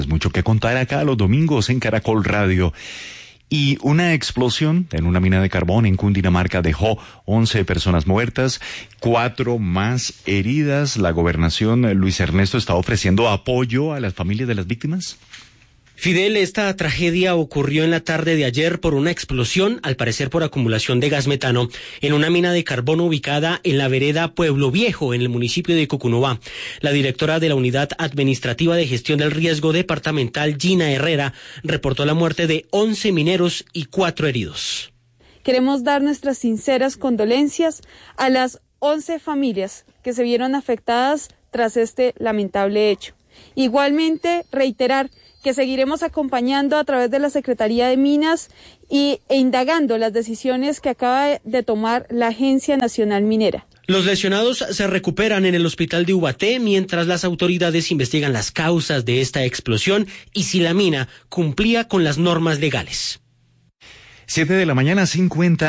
Mucho que contar acá los domingos en Caracol Radio. Y una explosión en una mina de carbón en Cundinamarca dejó 11 personas muertas, 4 más heridas. La gobernación, Luis Ernesto, está ofreciendo apoyo a las familias de las víctimas. Fidel, esta tragedia ocurrió en la tarde de ayer por una explosión, al parecer por acumulación de gas metano, en una mina de carbón ubicada en la vereda Pueblo Viejo, en el municipio de Cucunubá. La directora de la Unidad Administrativa de Gestión del Riesgo Departamental, Gina Herrera, reportó la muerte de 11 mineros y 4 heridos. Queremos dar nuestras sinceras condolencias a las 11 familias que se vieron afectadas tras este lamentable hecho. Igualmente, reiterar que seguiremos acompañando a través de la Secretaría de Minas e indagando las decisiones que acaba de tomar la Agencia Nacional Minera. Los lesionados se recuperan en el hospital de Ubaté mientras las autoridades investigan las causas de esta explosión y si la mina cumplía con las normas legales. 7 de la mañana, 50